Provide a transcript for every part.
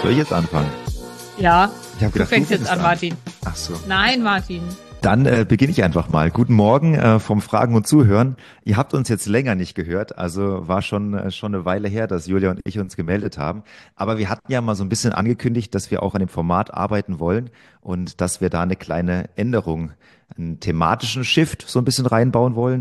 Soll ich jetzt anfangen? Ja, Ich habe du gedacht, du fängst jetzt fängst an, an. Martin. Ach so. Nein, Martin. Dann beginne ich einfach mal. Guten Morgen vom Fragen und Zuhören. Ihr habt uns jetzt länger nicht gehört, also war schon eine Weile her, dass Julia und ich uns gemeldet haben. Aber wir hatten ja mal so ein bisschen angekündigt, dass wir auch an dem Format arbeiten wollen und dass wir da eine kleine Änderung, einen thematischen Shift so ein bisschen reinbauen wollen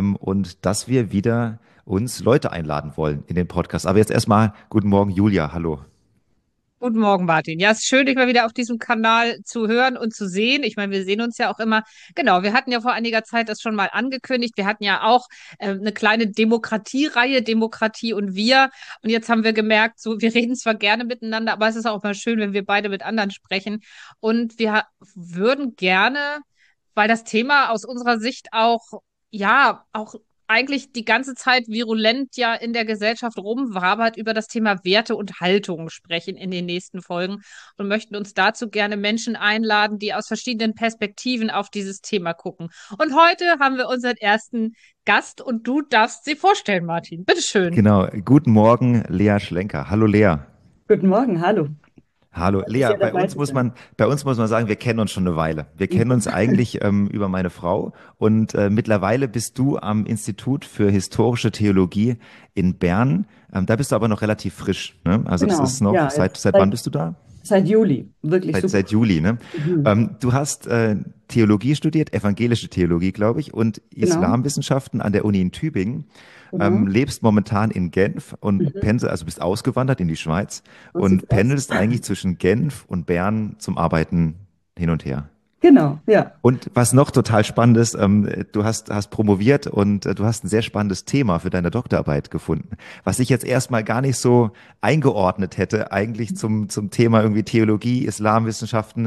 und dass wir wieder uns Leute einladen wollen in den Podcast. Aber jetzt erstmal guten Morgen, Julia. Hallo. Guten Morgen, Martin. Ja, es ist schön, dich mal wieder auf diesem Kanal zu hören und zu sehen. Ich meine, wir sehen uns ja auch immer. Genau, wir hatten ja vor einiger Zeit das schon mal angekündigt. Wir hatten ja auch eine kleine Demokratiereihe, Demokratie und wir. Und jetzt haben wir gemerkt, so, wir reden zwar gerne miteinander, aber es ist auch mal schön, wenn wir beide mit anderen sprechen. Und wir würden gerne, weil das Thema aus unserer Sicht auch, ja, auch eigentlich die ganze Zeit virulent ja in der Gesellschaft rumwabert, über das Thema Werte und Haltungen sprechen in den nächsten Folgen und möchten uns dazu gerne Menschen einladen, die aus verschiedenen Perspektiven auf dieses Thema gucken. Und heute haben wir unseren ersten Gast und du darfst sie vorstellen, Martin. Bitteschön. Genau. Guten Morgen, Lea Schlenker. Hallo, Lea. Guten Morgen, hallo. Hallo, Freut mich Lea, sehr dabei zu sein. bei uns muss man sagen, wir kennen uns schon eine Weile. Wir kennen uns eigentlich über meine Frau und mittlerweile bist du am Institut für historische Theologie in Bern. Da bist du aber noch relativ frisch, ne? Also das ist Genau, noch, ja, jetzt seit wann seit, bist du da? seit Juli. Wirklich Seit super. Juli, ne? Mhm. Du hast Theologie studiert, evangelische Theologie, glaube ich, und Genau, Islamwissenschaften an der Uni in Tübingen. genau. Lebst momentan in Genf und Mhm. pendelst, also bist ausgewandert in die Schweiz So sieht's und aus. pendelst eigentlich zwischen Genf und Bern zum Arbeiten hin und her. Genau, ja. Und was noch total spannend ist, hast promoviert und du hast ein sehr spannendes Thema für deine Doktorarbeit gefunden, was ich jetzt erstmal gar nicht so eingeordnet hätte, eigentlich zum Thema irgendwie Theologie, Islamwissenschaften.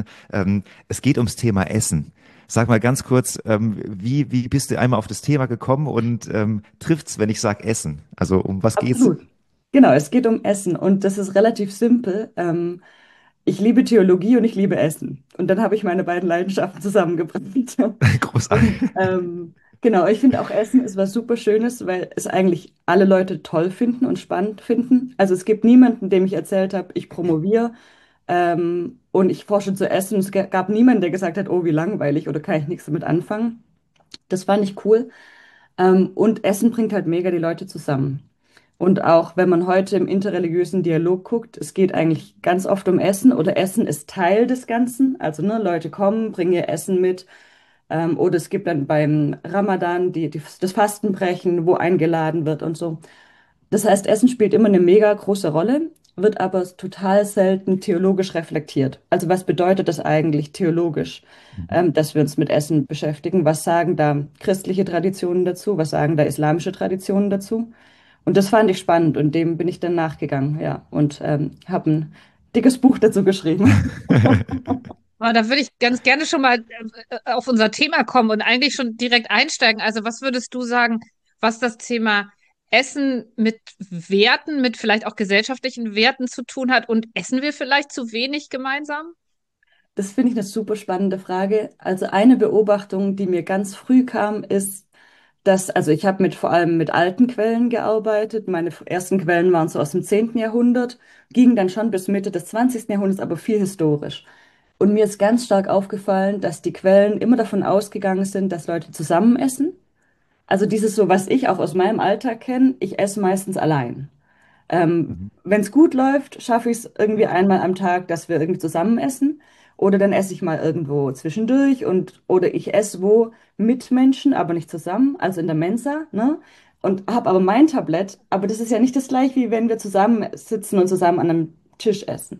Es geht ums Thema Essen. Sag mal ganz kurz, wie bist du einmal auf das Thema gekommen und trifft's, wenn ich sage Essen? Also um was geht's? Absolut. Genau, es geht um Essen und das ist relativ simpel. Ich liebe Theologie und ich liebe Essen. Und dann habe ich meine beiden Leidenschaften zusammengebracht. Und Großartig. genau, ich finde auch Essen ist was super Schönes, weil es eigentlich alle Leute toll finden und spannend finden. Also es gibt niemanden, dem ich erzählt habe, ich promoviere und ich forsche zu Essen. Es gab niemanden, der gesagt hat, oh, wie langweilig oder kann ich nichts damit anfangen. Das fand ich cool. Und Essen bringt halt mega die Leute zusammen. Und auch wenn man heute im interreligiösen Dialog guckt, es geht eigentlich ganz oft um Essen oder Essen ist Teil des Ganzen. Also ne, Leute kommen, bringen ihr Essen mit. Oder es gibt dann beim Ramadan das Fastenbrechen, wo eingeladen wird und so. Das heißt, Essen spielt immer eine mega große Rolle, wird aber total selten theologisch reflektiert. Also was bedeutet das eigentlich theologisch, dass wir uns mit Essen beschäftigen? Was sagen da christliche Traditionen dazu? Was sagen da islamische Traditionen dazu? Und das fand ich spannend und dem bin ich dann nachgegangen, ja, und habe ein dickes Buch dazu geschrieben. Aber da würde ich ganz gerne schon mal auf unser Thema kommen und eigentlich schon direkt einsteigen. Also was würdest du sagen, was das Thema Essen mit Werten, mit vielleicht auch gesellschaftlichen Werten zu tun hat? Und essen wir vielleicht zu wenig gemeinsam? Das finde ich eine super spannende Frage. Also eine Beobachtung, die mir ganz früh kam, ist, dass, also ich habe vor allem mit alten Quellen gearbeitet. Meine ersten Quellen waren so aus dem 10. Jahrhundert, gingen dann schon bis Mitte des 20. Jahrhunderts, aber viel historisch. Und mir ist ganz stark aufgefallen, dass die Quellen immer davon ausgegangen sind, dass Leute zusammen essen. Also dieses so, was ich auch aus meinem Alltag kenne, ich esse meistens allein. Wenn es gut läuft, schaffe ich es irgendwie einmal am Tag, dass wir irgendwie zusammen essen. Oder dann esse ich mal irgendwo zwischendurch oder ich esse wo mit Menschen, aber nicht zusammen, also in der Mensa, ne? Und habe aber mein Tablett, aber das ist ja nicht das gleiche, wie wenn wir zusammen sitzen und zusammen an einem Tisch essen.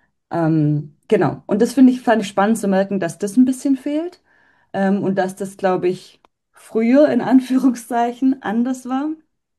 Genau. Und das fand ich spannend zu merken, dass das ein bisschen fehlt. Und dass das, glaube ich, früher in Anführungszeichen anders war.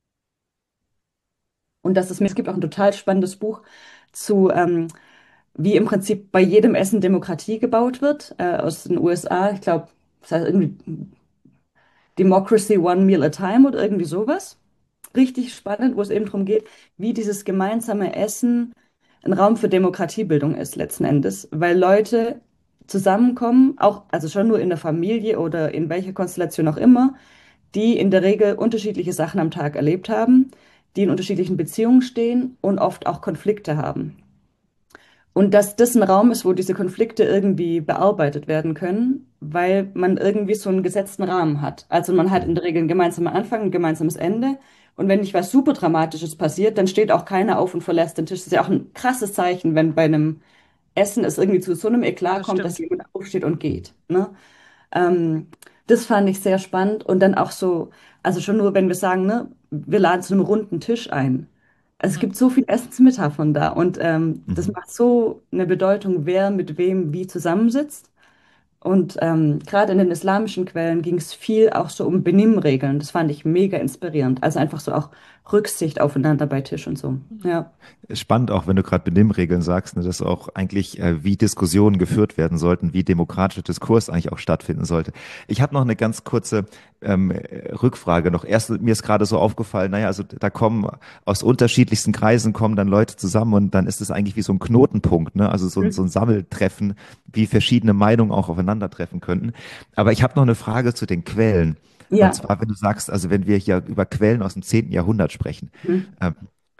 Und es gibt auch ein total spannendes Buch zu, wie im Prinzip bei jedem Essen Demokratie gebaut wird, aus den USA. Ich glaube, das heißt irgendwie Democracy One Meal at a Time oder irgendwie sowas. Richtig spannend, wo es eben darum geht, wie dieses gemeinsame Essen ein Raum für Demokratiebildung ist letzten Endes, weil Leute zusammenkommen, auch, also schon nur in der Familie oder in welcher Konstellation auch immer, die in der Regel unterschiedliche Sachen am Tag erlebt haben, die in unterschiedlichen Beziehungen stehen und oft auch Konflikte haben. Und dass das ein Raum ist, wo diese Konflikte irgendwie bearbeitet werden können, weil man irgendwie so einen gesetzten Rahmen hat. Also man hat in der Regel einen gemeinsamen Anfang, ein gemeinsames Ende. Und wenn nicht was super Dramatisches passiert, dann steht auch keiner auf und verlässt den Tisch. Das ist ja auch ein krasses Zeichen, wenn bei einem Essen es irgendwie zu so einem Eklat Das kommt, dass stimmt. jemand aufsteht und geht. Ne? Ähm, Das fand ich sehr spannend. Und dann auch so, also schon nur, wenn wir sagen, ne, wir laden zu einem runden Tisch ein. Also es Mhm. gibt so viel Essensmetaphern da und das Mhm. macht so eine Bedeutung, wer mit wem wie zusammensitzt. Und gerade in den islamischen Quellen ging es viel auch so um Benimmregeln. Das fand ich mega inspirierend. Also einfach so auch Rücksicht aufeinander bei Tisch und so. Mhm. Ja. Spannend auch, wenn du gerade Benimmregeln sagst, ne, dass auch eigentlich wie Diskussionen geführt werden sollten, wie demokratischer Diskurs eigentlich auch stattfinden sollte. Ich habe noch eine ganz kurze Rückfrage noch. Erst mir ist gerade so aufgefallen, naja, also da kommen aus unterschiedlichsten Kreisen kommen dann Leute zusammen und dann ist es eigentlich wie so ein Knotenpunkt, ne? Also so ein Sammeltreffen, wie verschiedene Meinungen auch aufeinandertreffen könnten. Aber ich habe noch eine Frage zu den Quellen. Und Ja. zwar, wenn du sagst, also wenn wir hier über Quellen aus dem 10. Jahrhundert sprechen, Mhm. ähm,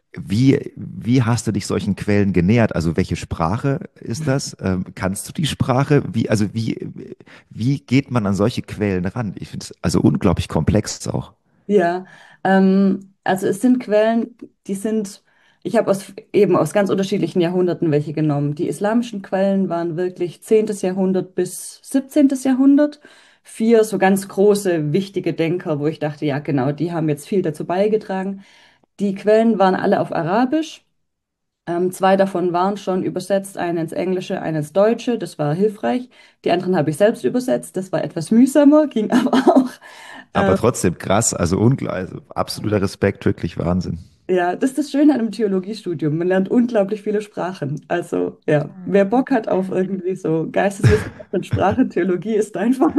wie hast du dich solchen Quellen genähert? Also welche Sprache ist das? Kannst du die Sprache? Wie geht man an solche Quellen ran? Ich finde es also unglaublich komplex auch. Ja, also es sind Quellen, die sind, ich habe eben aus ganz unterschiedlichen Jahrhunderten welche genommen. Die islamischen Quellen waren wirklich 10. Jahrhundert bis 17. Jahrhundert. Vier so ganz große, wichtige Denker, wo ich dachte, ja genau, die haben jetzt viel dazu beigetragen. Die Quellen waren alle auf Arabisch. Zwei davon waren schon übersetzt, eine ins Englische, eine ins Deutsche. Das war hilfreich. Die anderen habe ich selbst übersetzt. Das war etwas mühsamer, ging aber auch. Aber trotzdem krass, also, also absoluter Respekt, wirklich Wahnsinn. Ja, das ist das Schöne an einem Theologiestudium. Man lernt unglaublich viele Sprachen. Also, ja, wer Bock hat auf irgendwie so Geisteswissenschaft und Sprache, Theologie ist einfach.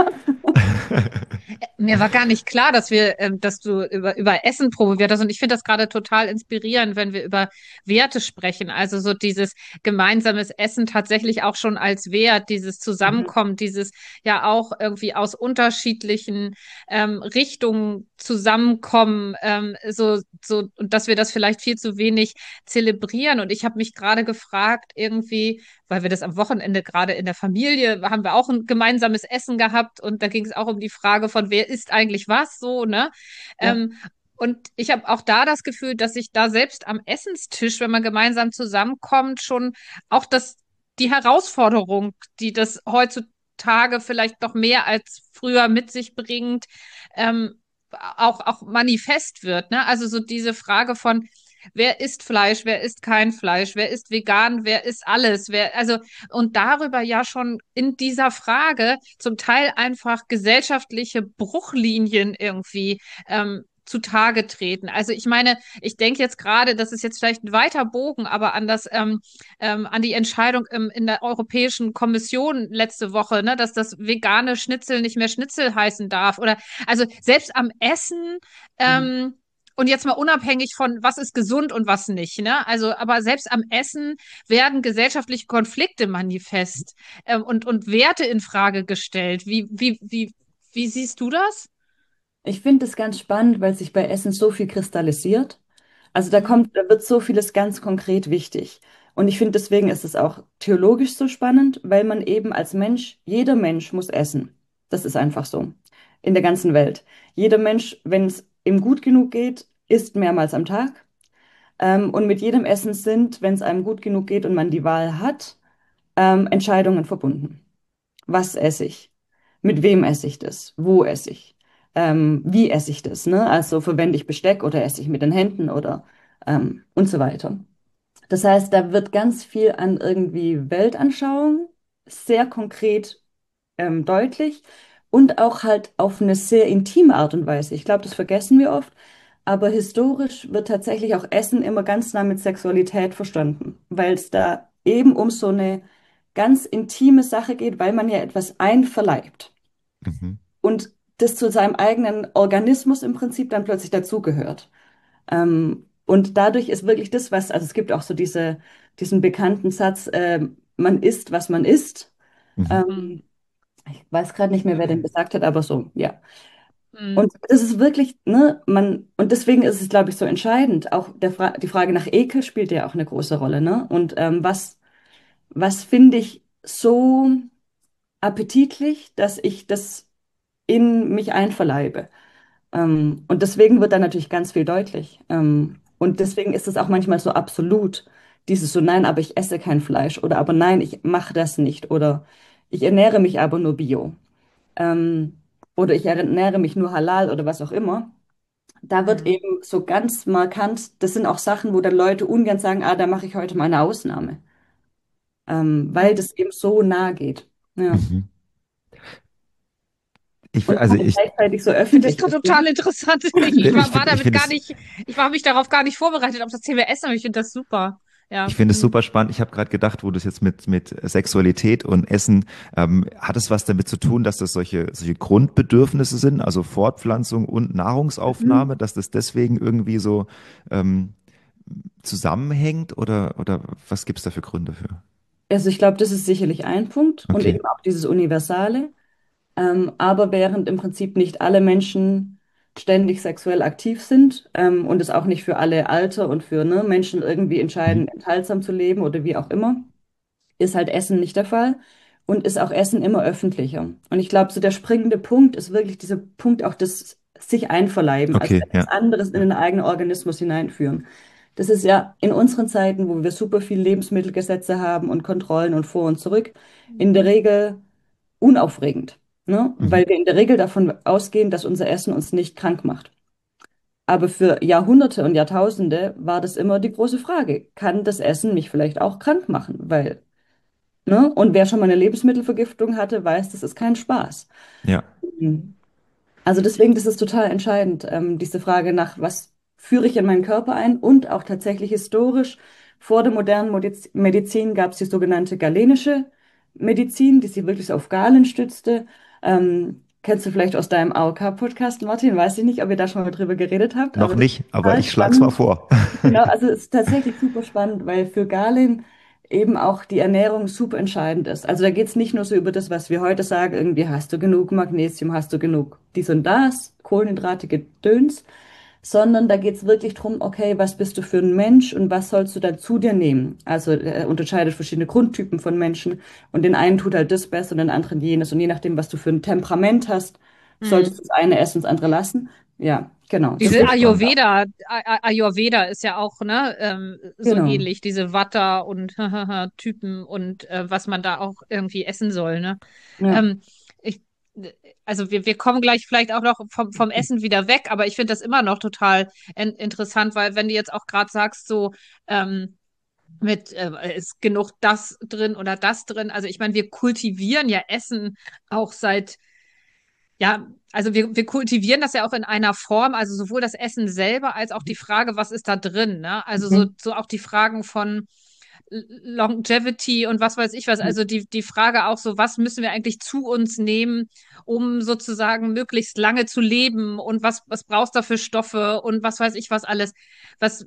Mir war gar nicht klar, dass du über Essen promoviert hast. Und ich finde das gerade total inspirierend, wenn wir über Werte sprechen. Also so dieses gemeinsames Essen tatsächlich auch schon als Wert, dieses Mhm. Zusammenkommen, dieses ja auch irgendwie aus unterschiedlichen Richtungen zusammenkommen, und dass wir das vielleicht viel zu wenig zelebrieren. Und ich habe mich gerade gefragt, irgendwie, weil wir das am Wochenende gerade in der Familie haben wir auch ein gemeinsames Essen gehabt und da ging es auch um die Frage von wer isst eigentlich was so, ne? Ja, Ähm, und ich habe auch da das Gefühl, dass sich da selbst am Essenstisch, wenn man gemeinsam zusammenkommt, schon auch die Herausforderung, die das heutzutage vielleicht noch mehr als früher mit sich bringt, auch manifest wird, ne? Also so diese Frage von wer isst Fleisch, wer isst kein Fleisch, wer isst vegan, wer isst alles, und darüber ja schon in dieser Frage zum Teil einfach gesellschaftliche Bruchlinien irgendwie zutage treten. Also ich meine, ich denke jetzt gerade, das ist jetzt vielleicht ein weiter Bogen, aber an die Entscheidung in der Europäischen Kommission letzte Woche, ne, dass das vegane Schnitzel nicht mehr Schnitzel heißen darf. Oder also selbst am Essen, mhm. ähm, und jetzt mal unabhängig von, was ist gesund und was nicht, ne? Also, aber selbst am Essen werden gesellschaftliche Konflikte manifest, und Werte in Frage gestellt. Wie siehst du das? Ich finde es ganz spannend, weil sich bei Essen so viel kristallisiert. Also Mhm. da wird so vieles ganz konkret wichtig. Und ich finde, deswegen ist es auch theologisch so spannend, weil man eben als Mensch, jeder Mensch muss essen. Das ist einfach so. In der ganzen Welt. Jeder Mensch, wenn es ihm gut genug geht, isst mehrmals am Tag. Und mit jedem Essen sind, wenn es einem gut genug geht und man die Wahl hat, Entscheidungen verbunden. Was esse ich? Mit wem esse ich das? Wo esse ich? Wie esse ich das? Ne? Also verwende ich Besteck oder esse ich mit den Händen oder und so weiter. Das heißt, da wird ganz viel an irgendwie Weltanschauung sehr konkret deutlich und auch halt auf eine sehr intime Art und Weise. Ich glaube, das vergessen wir oft, aber historisch wird tatsächlich auch Essen immer ganz nah mit Sexualität verstanden, weil es da eben um so eine ganz intime Sache geht, weil man ja etwas einverleibt Mhm. und das zu seinem eigenen Organismus im Prinzip dann plötzlich dazugehört. Und dadurch ist wirklich das, also es gibt auch so diesen bekannten Satz, man isst, was man isst. Mhm. Mhm. Ähm, Ich weiß gerade nicht mehr, wer den gesagt hat, aber so, ja. Mhm. Und das ist wirklich, ne, und deswegen ist es, glaube ich, so entscheidend. Auch die Frage nach Ekel spielt ja auch eine große Rolle, ne? Und was finde ich so appetitlich, dass ich das in mich einverleibe. Und deswegen wird da natürlich ganz viel deutlich. Und deswegen ist es auch manchmal so absolut, dieses so, nein, aber ich esse kein Fleisch oder aber nein, ich mache das nicht oder ich ernähre mich aber nur bio ähm, oder ich ernähre mich nur halal oder was auch immer. Da wird Mhm. eben so ganz markant, das sind auch Sachen, wo dann Leute ungern sagen, ah, da mache ich heute mal eine Ausnahme, weil das eben so nahe geht. Ja. Mhm. Ich, Und also aber ich, gleichzeitig so Finde ich öffentlich ist. total interessant. ich finde, ich finde es Ich war mich darauf gar nicht vorbereitet auf das Thema Essen, aber ich finde das super. Ich Ja. finde es Mhm. super spannend. Ich habe gerade gedacht, wo du es jetzt mit Sexualität und Essen, hat es was damit zu tun, dass das solche Grundbedürfnisse sind, also Fortpflanzung und Mhm. Nahrungsaufnahme, dass das deswegen irgendwie so ähm, zusammenhängt oder was gibt es da für Gründe für? Also ich glaube, das ist sicherlich ein Punkt und Okay. eben auch dieses Universale. Aber während im Prinzip nicht alle Menschen ständig sexuell aktiv sind und es auch nicht für alle Alter und für ne, Menschen irgendwie Mhm. entscheiden, enthaltsam zu leben oder wie auch immer, ist halt Essen nicht der Fall und ist auch Essen immer öffentlicher. Und ich glaube, so der springende Punkt ist wirklich dieser Punkt auch des sich einverleiben, also Okay, etwas ja. anderes in Ja. den eigenen Organismus hineinführen. Das ist ja in unseren Zeiten, wo wir super viel Lebensmittelgesetze haben und Kontrollen und vor und zurück, in der Regel unaufregend, ne? Mhm. Weil wir in der Regel davon ausgehen, dass unser Essen uns nicht krank macht. Aber für Jahrhunderte und Jahrtausende war das immer die große Frage, kann das Essen mich vielleicht auch krank machen? Weil, ne? Und wer schon mal eine Lebensmittelvergiftung hatte, weiß, das ist kein Spaß. Ja. Mhm. Also deswegen, das ist total entscheidend, diese Frage nach, was führe ich in meinen Körper ein und auch tatsächlich historisch. Vor der modernen Medizin gab es die sogenannte galenische Medizin, die sich wirklich auf Galen stützte. Kennst du vielleicht aus deinem AOK-Podcast, Martin? Weiß ich nicht, ob ihr da schon mal drüber geredet habt, Noch aber das nicht, ist aber total ich schlag's mal spannend. vor. Genau, also es ist tatsächlich super spannend, weil für Galen eben auch die Ernährung super entscheidend ist. Also da geht es nicht nur so über das, was wir heute sagen, irgendwie hast du genug Magnesium, hast du genug dies und das, Kohlenhydrate, Gedöns, sondern da geht es wirklich drum, okay, was bist du für ein Mensch und was sollst du dann zu dir nehmen? Also er unterscheidet verschiedene Grundtypen von Menschen und den einen tut halt das besser und den anderen jenes und je nachdem, was du für ein Temperament hast, solltest Mhm. du das eine essen und das andere lassen. Ja, genau, Diese Super spannend. Ayurveda ist ja auch, ne, so genau. ähnlich, diese Vata und Typen und was man da auch irgendwie essen soll, ne? Ja. Ähm, ich, also wir kommen gleich vielleicht auch noch vom Essen wieder weg, aber ich finde das immer noch total interessant, weil wenn du jetzt auch gerade sagst, so mit ist genug das drin oder das drin, also ich meine, wir kultivieren ja Essen auch seit ja, also wir kultivieren das ja auch in einer Form, also sowohl das Essen selber als auch die Frage, was ist da drin, ne? Also Mhm. so auch die Fragen von Longevity und was weiß ich was, also die Frage auch so, was müssen wir eigentlich zu uns nehmen, um sozusagen möglichst lange zu leben und was brauchst du da für Stoffe und was weiß ich was alles, was,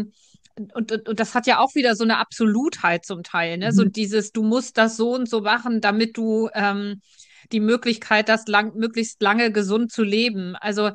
und das hat ja auch wieder so eine Absolutheit zum Teil, ne? So Mhm. dieses, du musst das so und so machen, damit du die Möglichkeit, möglichst lange gesund zu leben. Also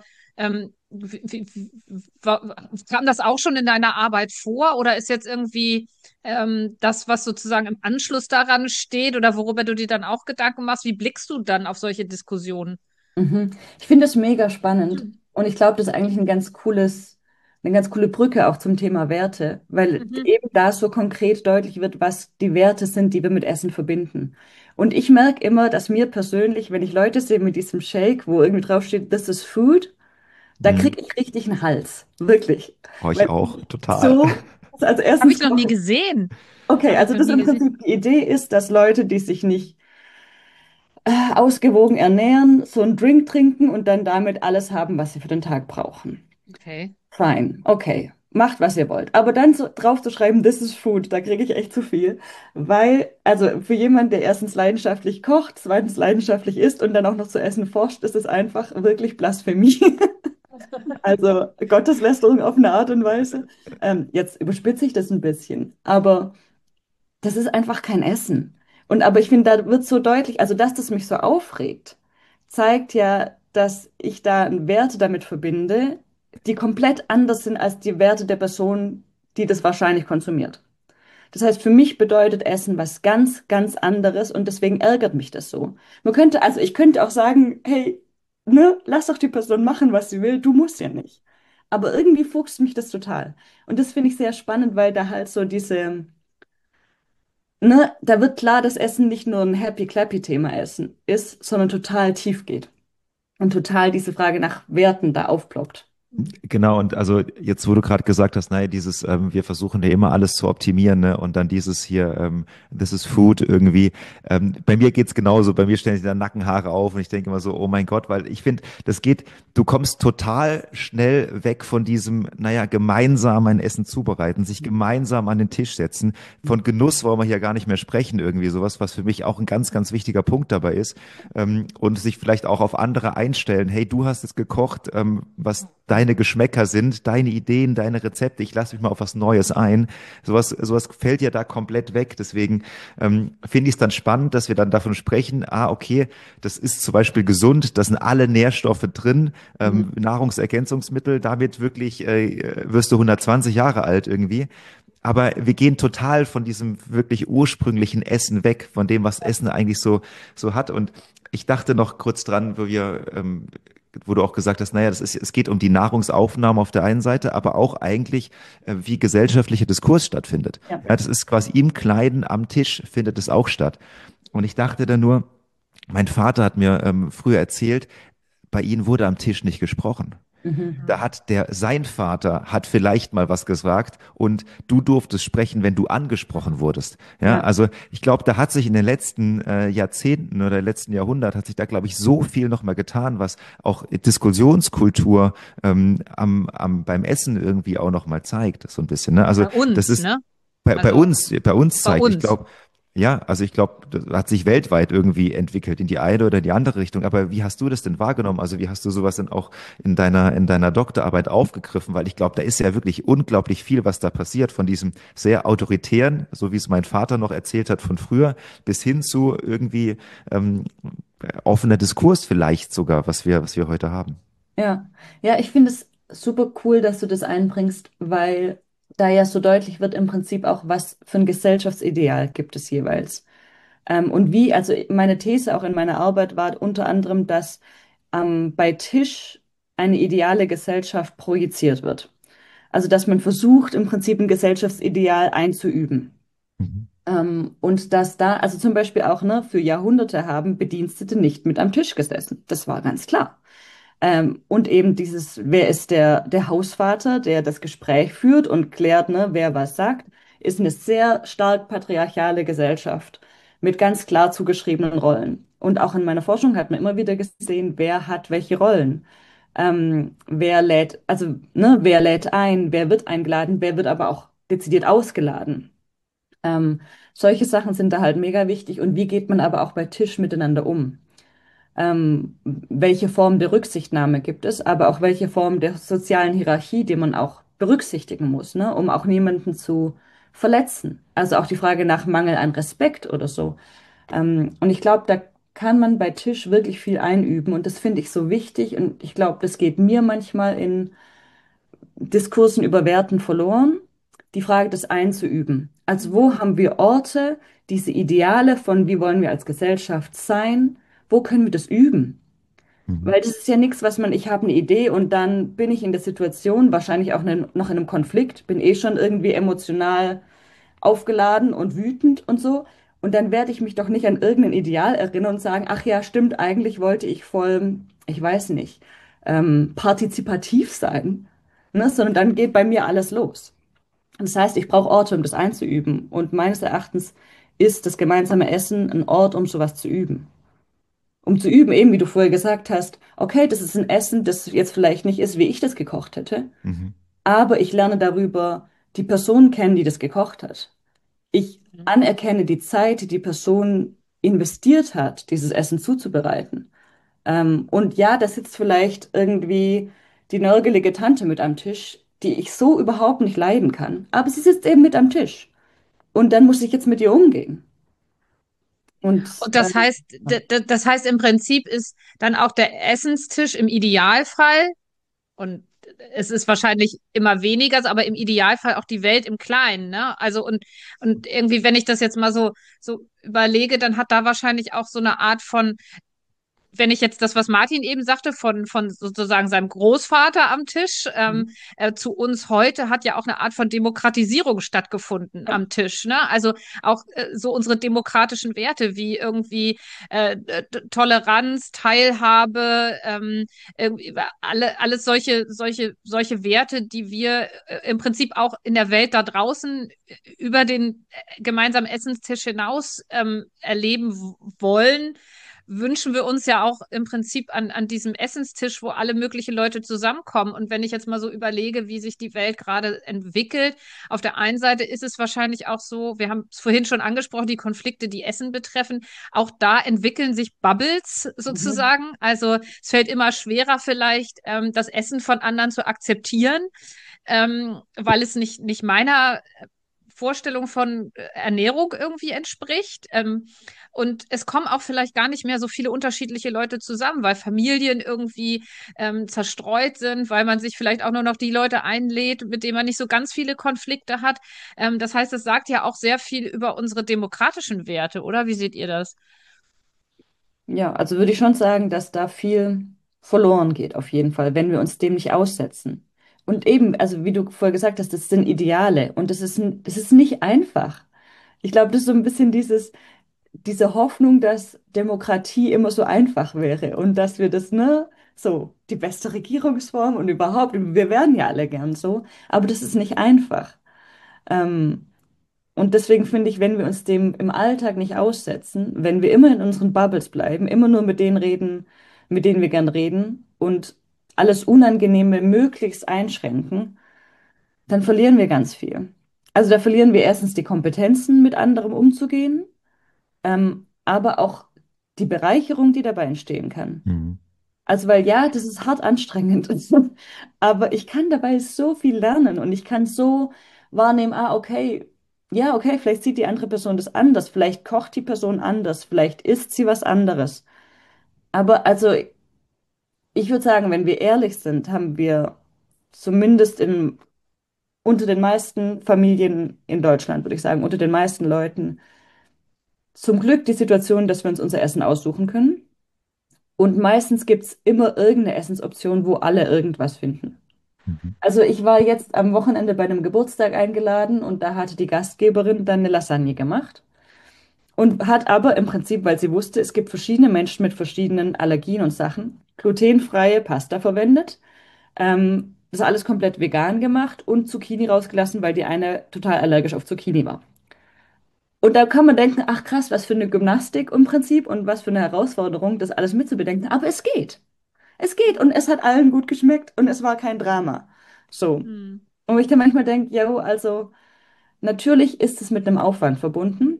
kam das auch schon in deiner Arbeit vor oder ist jetzt irgendwie das, was sozusagen im Anschluss daran steht oder worüber du dir dann auch Gedanken machst, wie blickst du dann auf solche Diskussionen? Mhm. Ich finde das mega spannend und ich glaube, das ist eigentlich eine ganz coole Brücke auch zum Thema Werte, weil Mhm. eben da so konkret deutlich wird, was die Werte sind, die wir mit Essen verbinden. Und ich merke immer, dass mir persönlich, wenn ich Leute sehe mit diesem Shake, wo irgendwie draufsteht, this is food, da Mhm. kriege ich richtig einen Hals, wirklich. Brauche ich Weil auch, total. so, also Habe erstens, ich noch nie gesehen. okay, Habe ich also noch das nie im gesehen. Prinzip die Idee ist, dass Leute, die sich nicht ausgewogen ernähren, so einen Drink trinken und dann damit alles haben, was sie für den Tag brauchen. Okay. Fein, okay. Macht, was ihr wollt. Aber dann so drauf zu schreiben, this is food, da kriege ich echt zu viel. Weil, also für jemanden, der erstens leidenschaftlich kocht, zweitens leidenschaftlich isst und dann auch noch zu essen forscht, ist es einfach wirklich Blasphemie. Also Gotteslästerung auf eine Art und Weise. Jetzt überspitze ich das ein bisschen. Aber das ist einfach kein Essen. Und aber ich finde, da wird so deutlich, also dass das mich so aufregt, zeigt ja, dass ich da Werte damit verbinde, die komplett anders sind als die Werte der Person, die das wahrscheinlich konsumiert. Das heißt, für mich bedeutet Essen was ganz, ganz anderes und deswegen ärgert mich das so. Also ich könnte auch sagen, hey, ne, lass doch die Person machen, was sie will, du musst ja nicht. Aber irgendwie fuchst mich das total. Und das finde ich sehr spannend, weil da halt so da wird klar, dass Essen nicht nur ein Happy-Clappy-Thema Essen ist, sondern total tief geht und total diese Frage nach Werten da aufploppt. Genau, und also jetzt, wo du gerade gesagt hast, naja, wir versuchen ja immer alles zu optimieren, ne? Und dann dieses hier, this is food irgendwie. Bei mir geht's genauso, bei mir stellen sich dann Nackenhaare auf und ich denke immer so, oh mein Gott, weil ich finde, du kommst total schnell weg von diesem, naja, gemeinsam ein Essen zubereiten, sich gemeinsam an den Tisch setzen. Von Genuss wollen wir hier gar nicht mehr sprechen, irgendwie sowas, was für mich auch ein ganz, ganz wichtiger Punkt dabei ist. Und sich vielleicht auch auf andere einstellen. Hey, du hast es gekocht, was deine Geschmäcker sind, deine Ideen, deine Rezepte. Ich lasse mich mal auf was Neues ein. Sowas fällt ja da komplett weg. Deswegen finde ich es dann spannend, dass wir dann davon sprechen, okay, das ist zum Beispiel gesund, da sind alle Nährstoffe drin, Mhm. Nahrungsergänzungsmittel, damit wirklich wirst du 120 Jahre alt irgendwie. Aber wir gehen total von diesem wirklich ursprünglichen Essen weg, von dem, was Essen eigentlich so hat. Und ich dachte noch kurz dran, wo du auch gesagt hast, naja, es geht um die Nahrungsaufnahme auf der einen Seite, aber auch eigentlich, wie gesellschaftlicher Diskurs stattfindet. Ja. Ja, das ist quasi im Kleinen am Tisch findet es auch statt. Und ich dachte dann nur, mein Vater hat mir früher erzählt, bei ihnen wurde am Tisch nicht gesprochen. Mhm. Da hat sein Vater hat vielleicht mal was gesagt und du durftest sprechen, wenn du angesprochen wurdest. Ja, Ja. also ich glaube, da hat sich in den letzten Jahrzehnten oder letzten Jahrhundert hat sich da, glaube ich, so viel noch mal getan, was auch Diskussionskultur beim Essen irgendwie auch noch mal zeigt, so ein bisschen. Ne? Also Bei das uns, ist ne? Also bei uns bei zeigt. Ich uns. glaube, ja, also ich glaube, das hat sich weltweit irgendwie entwickelt in die eine oder die andere Richtung. Aber wie hast du das denn wahrgenommen? Also wie hast du sowas denn auch in deiner Doktorarbeit aufgegriffen? Weil ich glaube, da ist ja wirklich unglaublich viel, was da passiert, von diesem sehr autoritären, so wie es mein Vater noch erzählt hat von früher, bis hin zu irgendwie offener Diskurs vielleicht sogar, was wir heute haben. Ja, ja, ich finde es super cool, dass du das einbringst, weil da ja so deutlich wird im Prinzip auch, was für ein Gesellschaftsideal gibt es jeweils. Und also meine These auch in meiner Arbeit war unter anderem, dass bei Tisch eine ideale Gesellschaft projiziert wird. Also dass man versucht, im Prinzip ein Gesellschaftsideal einzuüben. Mhm. Und dass da, also zum Beispiel auch, ne, für Jahrhunderte haben Bedienstete nicht mit am Tisch gesessen. Das war ganz klar. Und eben wer ist der Hausvater, der das Gespräch führt und klärt, ne, wer was sagt, ist eine sehr stark patriarchale Gesellschaft mit ganz klar zugeschriebenen Rollen. Und auch in meiner Forschung hat man immer wieder gesehen, wer hat welche Rollen. Wer lädt ein, wer wird eingeladen, wer wird aber auch dezidiert ausgeladen. Ähm, Solche Sachen sind da halt mega wichtig. Und wie geht man aber auch bei Tisch miteinander um? Welche Form der Rücksichtnahme gibt es, aber auch welche Form der sozialen Hierarchie, die man auch berücksichtigen muss, ne, um auch niemanden zu verletzen. Also auch die Frage nach Mangel an Respekt oder so. Und ich glaube, da kann man bei Tisch wirklich viel einüben und das finde ich so wichtig und ich glaube, das geht mir manchmal in Diskursen über Werten verloren, die Frage des Einzuüben. Also wo haben wir Orte, diese Ideale von wie wollen wir als Gesellschaft sein, wo können wir das üben? Mhm. Weil das ist ja nichts, ich habe eine Idee und dann bin ich in der Situation, wahrscheinlich auch noch in einem Konflikt, bin eh schon irgendwie emotional aufgeladen und wütend und so. Und dann werde ich mich doch nicht an irgendein Ideal erinnern und sagen, ach ja, stimmt, eigentlich wollte ich voll, ich weiß nicht, partizipativ sein, ne? Sondern dann geht bei mir alles los. Das heißt, ich brauche Orte, um das einzuüben. Und meines Erachtens ist das gemeinsame Essen ein Ort, um sowas zu üben. Um zu üben, eben wie du vorher gesagt hast, okay, das ist ein Essen, das jetzt vielleicht nicht ist, wie ich das gekocht hätte, Mhm. aber ich lerne darüber die Person kennen, die das gekocht hat. Ich anerkenne die Zeit, die die Person investiert hat, dieses Essen zuzubereiten. Und ja, da sitzt vielleicht irgendwie die nörgelige Tante mit am Tisch, die ich so überhaupt nicht leiden kann. Aber sie sitzt eben mit am Tisch. Und dann muss ich jetzt mit ihr umgehen. Und Und das heißt im Prinzip ist dann auch der Essenstisch im Idealfall. Und es ist wahrscheinlich immer weniger, aber im Idealfall auch die Welt im Kleinen, ne? Also und irgendwie, wenn ich das jetzt mal so überlege, dann hat da wahrscheinlich auch so eine Art von, wenn ich jetzt das, was Martin eben sagte, von sozusagen seinem Großvater am Tisch zu uns heute, hat ja auch eine Art von Demokratisierung stattgefunden Ja. am Tisch. Ne? Also auch so unsere demokratischen Werte wie irgendwie Toleranz, Teilhabe, irgendwie alles solche Werte, die wir im Prinzip auch in der Welt da draußen über den gemeinsamen Essenstisch hinaus erleben wollen, wünschen wir uns ja auch im Prinzip an diesem Essenstisch, wo alle möglichen Leute zusammenkommen. Und wenn ich jetzt mal so überlege, wie sich die Welt gerade entwickelt, auf der einen Seite ist es wahrscheinlich auch so, wir haben es vorhin schon angesprochen, die Konflikte, die Essen betreffen, auch da entwickeln sich Bubbles Mhm. sozusagen. Also es fällt immer schwerer vielleicht, das Essen von anderen zu akzeptieren, weil es nicht meiner Vorstellung von Ernährung irgendwie entspricht. Und es kommen auch vielleicht gar nicht mehr so viele unterschiedliche Leute zusammen, weil Familien irgendwie zerstreut sind, weil man sich vielleicht auch nur noch die Leute einlädt, mit denen man nicht so ganz viele Konflikte hat. Das heißt, das sagt ja auch sehr viel über unsere demokratischen Werte, oder? Wie seht ihr das? Ja, also würde ich schon sagen, dass da viel verloren geht, auf jeden Fall, wenn wir uns dem nicht aussetzen. Und eben, also wie du vorher gesagt hast, das sind Ideale und das ist nicht einfach. Ich glaube, das ist so ein bisschen diese Hoffnung, dass Demokratie immer so einfach wäre und dass wir das, ne, so die beste Regierungsform und überhaupt, wir werden ja alle gern so, aber das ist nicht einfach. Ähm, und deswegen finde ich, wenn wir uns dem im Alltag nicht aussetzen, wenn wir immer in unseren Bubbles bleiben, immer nur mit denen reden, mit denen wir gern reden und alles Unangenehme möglichst einschränken, dann verlieren wir ganz viel. Also da verlieren wir erstens die Kompetenzen, mit anderem umzugehen, aber auch die Bereicherung, die dabei entstehen kann. Mhm. Also, weil ja, das ist hart anstrengend, aber ich kann dabei so viel lernen und ich kann so wahrnehmen, ah, okay, ja, okay, vielleicht sieht die andere Person das anders, vielleicht kocht die Person anders, vielleicht isst sie was anderes. Aber also, ich würde sagen, wenn wir ehrlich sind, haben wir zumindest unter den meisten Familien in Deutschland, würde ich sagen, unter den meisten Leuten zum Glück die Situation, dass wir uns unser Essen aussuchen können. Und meistens gibt es immer irgendeine Essensoption, wo alle irgendwas finden. Mhm. Also ich war jetzt am Wochenende bei einem Geburtstag eingeladen und da hatte die Gastgeberin dann eine Lasagne gemacht und hat aber im Prinzip, weil sie wusste, es gibt verschiedene Menschen mit verschiedenen Allergien und Sachen, glutenfreie Pasta verwendet, das alles komplett vegan gemacht und Zucchini rausgelassen, weil die eine total allergisch auf Zucchini war. Und da kann man denken, ach krass, was für eine Gymnastik im Prinzip und was für eine Herausforderung, das alles mitzubedenken. Aber es geht. Es geht und es hat allen gut geschmeckt und es war kein Drama. So. Hm. Und wo ich dann manchmal denke, ja, also natürlich ist es mit einem Aufwand verbunden,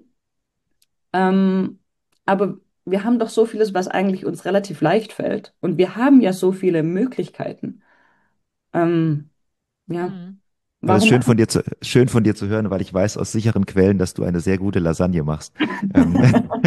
ähm, aber wir haben doch so vieles, was eigentlich uns relativ leicht fällt. Und wir haben ja so viele Möglichkeiten. Ähm, ja, Hm. Aber es ist warum? schön von dir zu hören, weil ich weiß aus sicheren Quellen, dass du eine sehr gute Lasagne machst. Ähm,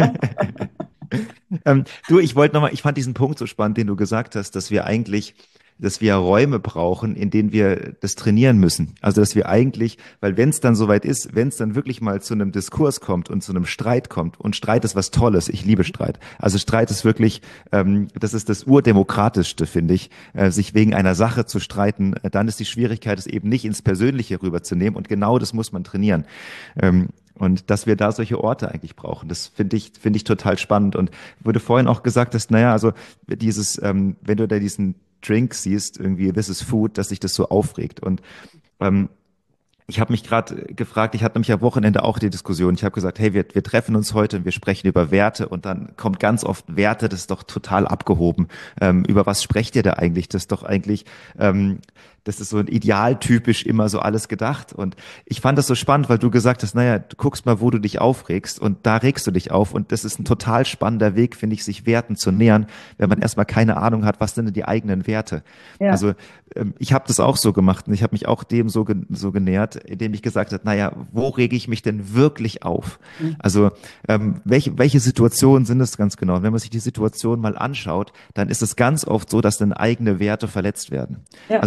du, ich fand diesen Punkt so spannend, den du gesagt hast, dass wir Räume brauchen, in denen wir das trainieren müssen. Also, dass wir eigentlich, weil wenn es dann soweit ist, wenn es dann wirklich mal zu einem Diskurs kommt und zu einem Streit kommt, und Streit ist was Tolles, ich liebe Streit. Also Streit ist wirklich, das ist das Urdemokratischste, finde ich, sich wegen einer Sache zu streiten. Dann ist die Schwierigkeit, es eben nicht ins Persönliche rüberzunehmen, und genau das muss man trainieren. Und dass wir da solche Orte eigentlich brauchen, das finde ich total spannend. Und wurde vorhin auch gesagt, dass, naja, also wenn du da diesen Drink siehst, irgendwie This is Food, dass sich das so aufregt. Und ähm, ich habe mich gerade gefragt, ich hatte nämlich am Wochenende auch die Diskussion. Ich habe gesagt, hey, wir treffen uns heute und wir sprechen über Werte, und dann kommt ganz oft Werte, das ist doch total abgehoben. Über was sprecht ihr da eigentlich? Das ist doch eigentlich, das ist so ein idealtypisch immer so alles gedacht. Und ich fand das so spannend, weil du gesagt hast, naja, du guckst mal, wo du dich aufregst, und da regst du dich auf. Und das ist ein total spannender Weg, finde ich, sich Werten zu nähern, wenn man erstmal keine Ahnung hat, was sind denn die eigenen Werte. Ja, Also ich habe das auch so gemacht, und ich habe mich auch dem so genähert, indem ich gesagt habe, naja, wo rege ich mich denn wirklich auf? Also welche Situationen sind es ganz genau? Und wenn man sich die Situation mal anschaut, dann ist es ganz oft so, dass dann eigene Werte verletzt werden. ja, Also bei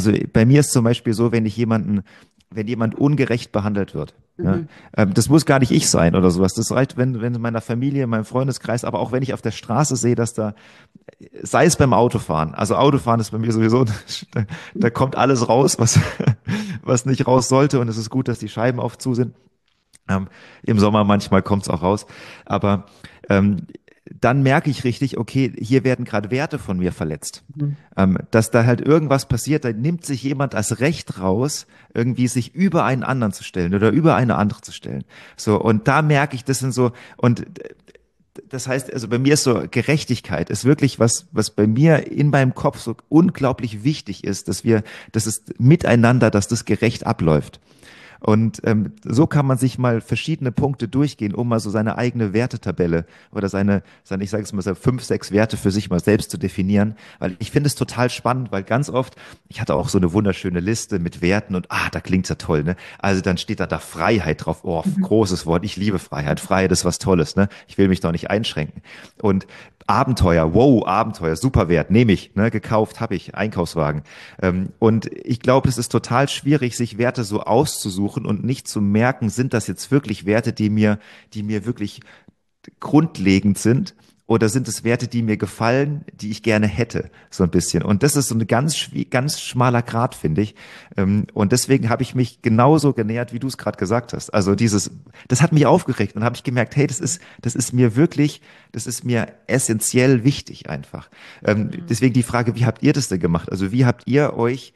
mir ist zum Beispiel so, wenn jemand ungerecht behandelt wird. Ja, Mhm. das muss gar nicht ich sein oder sowas. Das reicht, wenn in meiner Familie, in meinem Freundeskreis, aber auch wenn ich auf der Straße sehe, dass da, sei es beim Autofahren, also Autofahren ist bei mir sowieso, da kommt alles raus, was nicht raus sollte und es ist gut, dass die Scheiben auf zu sind. Ähm, Im Sommer manchmal kommt es auch raus. Aber ähm, dann merke ich richtig, okay, hier werden gerade Werte von mir verletzt. Mhm. Dass da halt irgendwas passiert, da nimmt sich jemand als Recht raus, irgendwie sich über einen anderen zu stellen oder über eine andere zu stellen. So, und da merke ich, das sind so, und das heißt, also bei mir ist so Gerechtigkeit ist wirklich was bei mir in meinem Kopf so unglaublich wichtig ist, dass es miteinander, dass das gerecht abläuft. Und so kann man sich mal verschiedene Punkte durchgehen, um mal so seine eigene Wertetabelle oder ich sage es mal, so 5, 6 Werte für sich mal selbst zu definieren. Weil ich finde es total spannend, weil ganz oft, ich hatte auch so eine wunderschöne Liste mit Werten und da klingt's ja toll, ne? Also dann steht da Freiheit drauf. Oh, Mhm. großes Wort. Ich liebe Freiheit. Freiheit ist was Tolles, ne? Ich will mich doch nicht einschränken. Und Abenteuer, wow, Abenteuer, super Wert, nehme ich, ne, gekauft, habe ich, Einkaufswagen. Und ich glaube, es ist total schwierig, sich Werte so auszusuchen und nicht zu merken, sind das jetzt wirklich Werte, die mir wirklich grundlegend sind? Oder sind es Werte, die mir gefallen, die ich gerne hätte, so ein bisschen? Und das ist so eine ganz schmaler Grat, finde ich. Und deswegen habe ich mich genauso genähert, wie du es gerade gesagt hast. Also das hat mich aufgeregt und habe ich gemerkt, hey, das ist mir wirklich, das ist mir essentiell wichtig einfach. Mhm. Deswegen die Frage, wie habt ihr das denn gemacht? Also wie habt ihr euch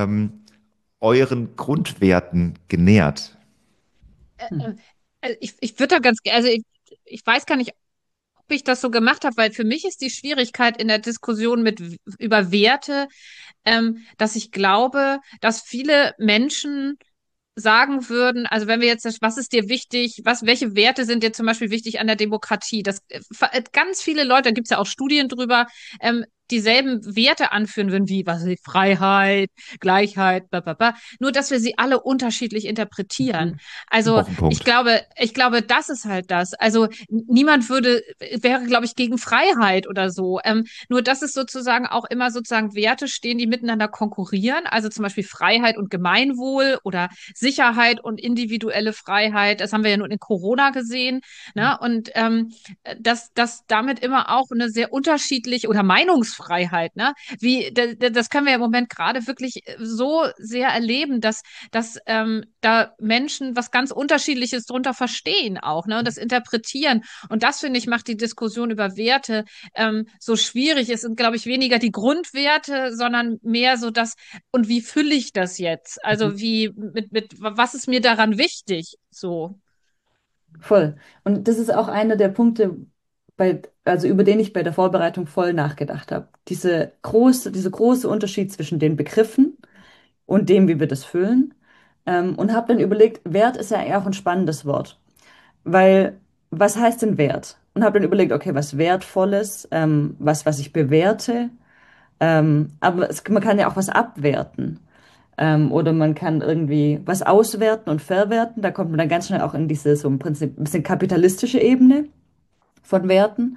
euren Grundwerten genähert? Mhm. Ich würde da ich weiß gar nicht, ob ich das so gemacht habe, weil für mich ist die Schwierigkeit in der Diskussion über Werte, dass ich glaube, dass viele Menschen sagen würden, also wenn wir jetzt, was ist dir wichtig, welche Werte sind dir zum Beispiel wichtig an der Demokratie? Ganz viele Leute, da gibt es ja auch Studien drüber, dieselben Werte anführen würden, wie, was weiß ich, Freiheit, Gleichheit, bla, bla, bla. Nur, dass wir sie alle unterschiedlich interpretieren. Mhm. Also, Auch ein Punkt. ich glaube, das ist halt das. Also, niemand wäre, glaube ich, gegen Freiheit oder so. Nur, dass es sozusagen auch immer sozusagen Werte stehen, die miteinander konkurrieren. Also zum Beispiel Freiheit und Gemeinwohl oder Sicherheit und individuelle Freiheit. Das haben wir ja nun in Corona gesehen. Ne? Und dass damit immer auch eine sehr unterschiedliche oder Meinungsfreiheit, ne? Das können wir im Moment gerade wirklich so sehr erleben, dass da Menschen was ganz Unterschiedliches drunter verstehen auch, ne? Und das interpretieren. Und das, finde ich, macht die Diskussion über Werte so schwierig. Es sind, glaube ich, weniger die Grundwerte, sondern mehr so das, und wie fülle ich das jetzt? Mhm. Also was ist mir daran wichtig? So. Voll. Und das ist auch einer der Punkte, also über den ich bei der Vorbereitung voll nachgedacht habe. Dieser große Unterschied zwischen den Begriffen und dem, wie wir das füllen. Und habe dann überlegt, Wert ist ja eher auch ein spannendes Wort. Weil, was heißt denn Wert? Und habe dann überlegt, okay, was Wertvolles, was ich bewerte. Aber man kann ja auch was abwerten. Oder man kann irgendwie was auswerten und verwerten. Da kommt man dann ganz schnell auch in diese so im Prinzip ein bisschen kapitalistische Ebene von Werten.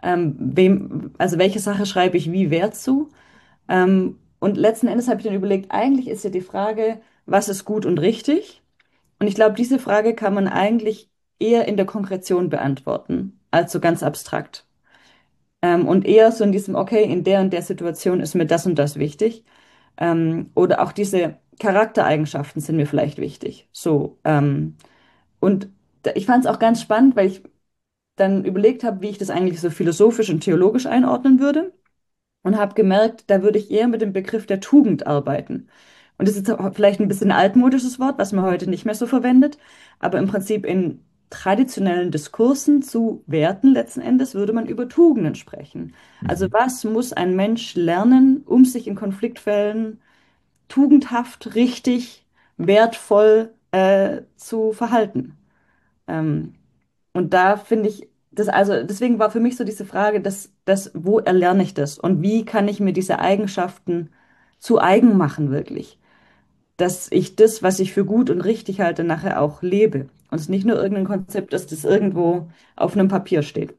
Also welche Sache schreibe ich wie Wert zu? Und letzten Endes habe ich dann überlegt, eigentlich ist ja die Frage, was ist gut und richtig? Und ich glaube, diese Frage kann man eigentlich eher in der Konkretion beantworten, als so ganz abstrakt. Und eher so in diesem, okay, in der und der Situation ist mir das und das wichtig. Oder auch diese Charaktereigenschaften sind mir vielleicht wichtig. So, und ich fand es auch ganz spannend, weil ich dann überlegt habe, wie ich das eigentlich so philosophisch und theologisch einordnen würde und habe gemerkt, da würde ich eher mit dem Begriff der Tugend arbeiten. Und das ist vielleicht ein bisschen ein altmodisches Wort, was man heute nicht mehr so verwendet, aber im Prinzip in traditionellen Diskursen zu Werten letzten Endes würde man über Tugenden sprechen. Also Mhm. was muss ein Mensch lernen, um sich in Konfliktfällen tugendhaft, richtig, wertvoll zu verhalten? Ähm, und da finde ich, also deswegen war für mich so diese Frage, wo erlerne ich das und wie kann ich mir diese Eigenschaften zu eigen machen, wirklich? Dass ich das, was ich für gut und richtig halte, nachher auch lebe. Und es nicht nur irgendein Konzept ist, das irgendwo auf einem Papier steht.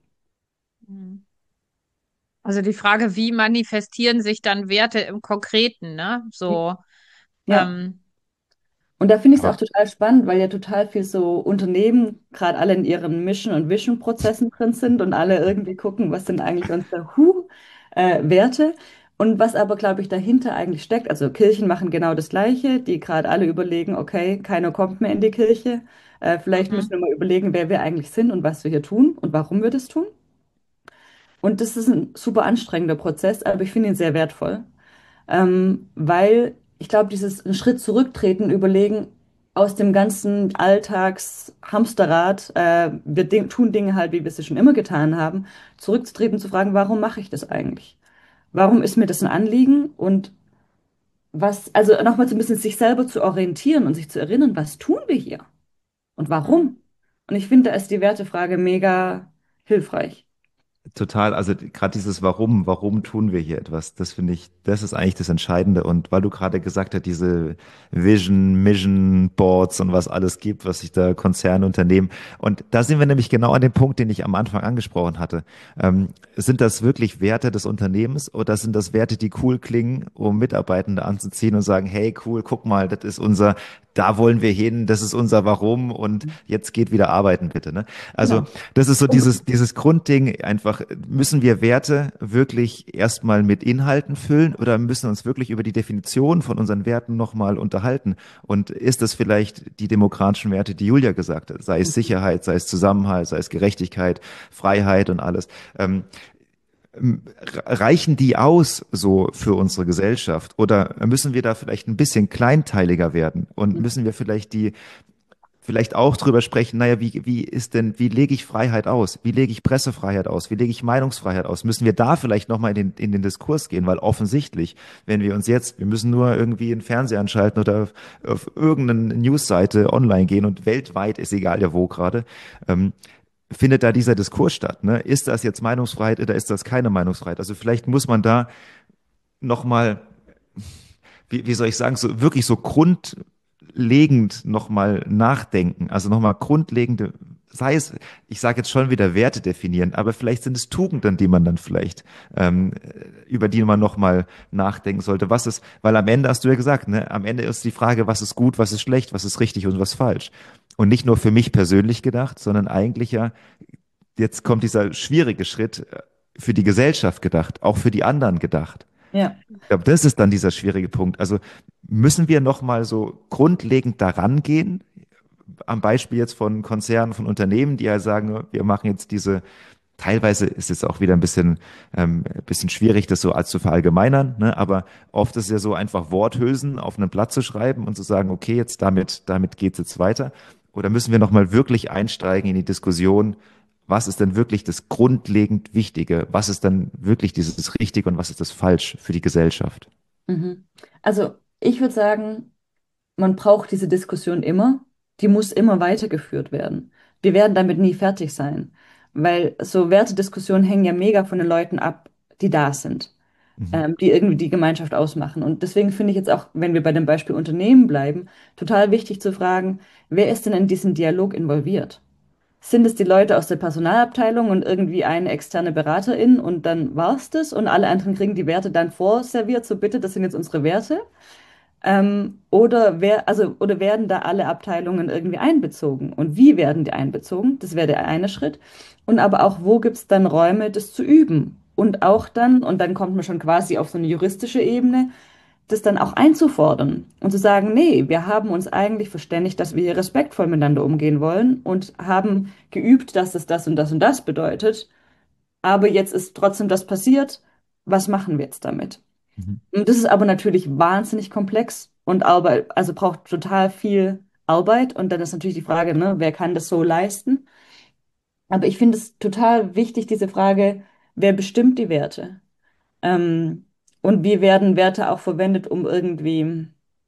Also die Frage, wie manifestieren sich dann Werte im Konkreten, ne? So. Ja. Ähm, Und da finde ich es auch Aber total spannend, weil ja total viel so Unternehmen gerade alle in ihren Mission- und Vision-Prozessen drin sind und alle irgendwie gucken, was sind eigentlich unsere Werte. Und was aber, glaube ich, dahinter eigentlich steckt. Also Kirchen machen genau das Gleiche, die gerade alle überlegen, okay, keiner kommt mehr in die Kirche. Vielleicht müssen mhm, wir mal überlegen, wer wir eigentlich sind und was wir hier tun und warum wir das tun. Und das ist ein super anstrengender Prozess, aber ich finde ihn sehr wertvoll. Weil ich glaube, dieses einen Schritt zurücktreten, überlegen aus dem ganzen Alltagshamsterrad, tun Dinge halt, wie wir sie schon immer getan haben, zurückzutreten, zu fragen, warum mache ich das eigentlich? Warum ist mir das ein Anliegen? Und was, also nochmal so ein bisschen sich selber zu orientieren und sich zu erinnern, was tun wir hier und mhm, warum? Und ich finde, da ist die Wertefrage mega hilfreich. total, also gerade dieses warum tun wir hier etwas, das finde ich, das ist eigentlich das Entscheidende. Und weil du gerade gesagt hast, diese Mission Boards und was alles gibt, was sich da Konzerne, Unternehmen, und da sind wir nämlich genau an dem Punkt, den ich am Anfang angesprochen hatte. Sind das wirklich Werte des Unternehmens oder sind das Werte, die cool klingen, um Mitarbeitende anzuziehen und sagen, hey, cool, guck mal, das ist unser, da wollen wir hin, das ist unser Warum und jetzt geht wieder arbeiten, bitte, ne? Also, Genau. das ist so Und, dieses Grundding, einfach, müssen wir Werte wirklich erstmal mit Inhalten füllen oder müssen uns wirklich über die Definition von unseren Werten nochmal unterhalten? Und ist das vielleicht die demokratischen Werte, die Julia gesagt hat, sei es Sicherheit, sei es Zusammenhalt, sei es Gerechtigkeit, Freiheit und alles? Ähm, Reichen die aus so für unsere Gesellschaft? Oder müssen wir da vielleicht ein bisschen kleinteiliger werden? Und müssen wir vielleicht auch drüber sprechen, naja, wie lege ich Freiheit aus? Wie lege ich Pressefreiheit aus? Wie lege ich Meinungsfreiheit aus? Müssen wir da vielleicht nochmal in den Diskurs gehen? Weil offensichtlich, wenn wir uns jetzt, wir müssen nur irgendwie einen Fernseher anschalten oder auf irgendeine Newsseite online gehen und weltweit ist egal ja wo gerade, ähm, findet da dieser Diskurs statt, ne? Ist das jetzt Meinungsfreiheit oder ist das keine Meinungsfreiheit? Also vielleicht muss man da nochmal, wie soll ich sagen, so wirklich so grundlegend nochmal nachdenken, also nochmal grundlegende, sei es, ich sage jetzt schon wieder Werte definieren, aber vielleicht sind es Tugenden, die man dann vielleicht, ähm, über die man nochmal nachdenken sollte. Was ist, weil am Ende hast du ja gesagt, ne, am Ende ist die Frage, was ist gut, was ist schlecht, was ist richtig und was falsch. Und nicht nur für mich persönlich gedacht, sondern eigentlich ja, jetzt kommt dieser schwierige Schritt, für die Gesellschaft gedacht, auch für die anderen gedacht. ja. Ich glaube, das ist dann dieser schwierige Punkt. Also müssen wir nochmal so grundlegend daran gehen, am Beispiel jetzt von Konzernen, von Unternehmen, die ja sagen, wir machen jetzt diese, teilweise ist es auch wieder bisschen schwierig, das so als zu verallgemeinern, ne? Aber oft ist es ja so einfach Worthülsen auf einem Blatt zu schreiben und zu sagen, okay, jetzt damit geht's jetzt weiter. Oder müssen wir nochmal wirklich einsteigen in die Diskussion, was ist denn wirklich das grundlegend Wichtige? Was ist dann wirklich dieses Richtige und was ist das Falsch für die Gesellschaft? Mhm. Also ich würde sagen, man braucht diese Diskussion immer, die muss immer weitergeführt werden. Wir werden damit nie fertig sein, weil so Wertediskussionen hängen ja mega von den Leuten ab, die da sind, Mhm. die irgendwie die Gemeinschaft ausmachen. Und deswegen finde ich jetzt auch, wenn wir bei dem Beispiel Unternehmen bleiben, total wichtig zu fragen, wer ist denn in diesen Dialog involviert? Sind es die Leute aus der Personalabteilung und irgendwie eine externe Beraterin und dann war's das und alle anderen kriegen die Werte dann vorserviert, so bitte, das sind jetzt unsere Werte? Oder werden da alle Abteilungen irgendwie einbezogen? Und wie werden die einbezogen? Das wäre der eine Schritt. Und aber auch, wo gibt es dann Räume, das zu üben? Und auch dann, und dann kommt man schon quasi auf so eine juristische Ebene, das dann auch einzufordern und zu sagen, nee, wir haben uns eigentlich verständigt, dass wir hier respektvoll miteinander umgehen wollen und haben geübt, dass es das und das und das bedeutet. Aber jetzt ist trotzdem das passiert. Was machen wir jetzt damit? Mhm. Und das ist aber natürlich wahnsinnig komplex und Arbeit, also braucht total viel Arbeit. Und dann ist natürlich die Frage, ne, wer kann das so leisten? Aber ich finde es total wichtig, diese Frage, wer bestimmt die Werte? Ähm, und wie werden Werte auch verwendet, um irgendwie,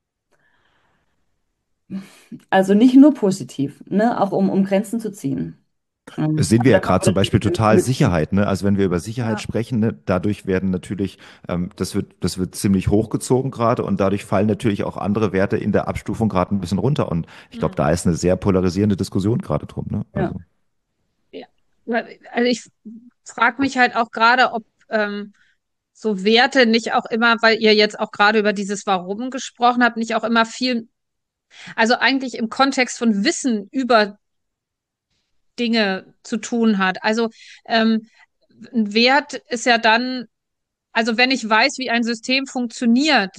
also nicht nur positiv, ne, auch um Grenzen zu ziehen. Sehen wir Und ja dann auch gerade zum Beispiel total nützen. Sicherheit, ne? Also wenn wir über Sicherheit ja, sprechen, ne, dadurch werden natürlich, das wird ziemlich hochgezogen gerade und dadurch fallen natürlich auch andere Werte in der Abstufung gerade ein bisschen runter. Und ich glaube, mhm, da ist eine sehr polarisierende Diskussion gerade drum, ne? Ja. Also. ja. Also ich frage mich halt auch gerade, ob so Werte nicht auch immer, weil ihr jetzt auch gerade über dieses Warum gesprochen habt, nicht auch immer viel, also eigentlich im Kontext von Wissen über Dinge zu tun hat. Also ein Wert ist ja dann, also wenn ich weiß, wie ein System funktioniert,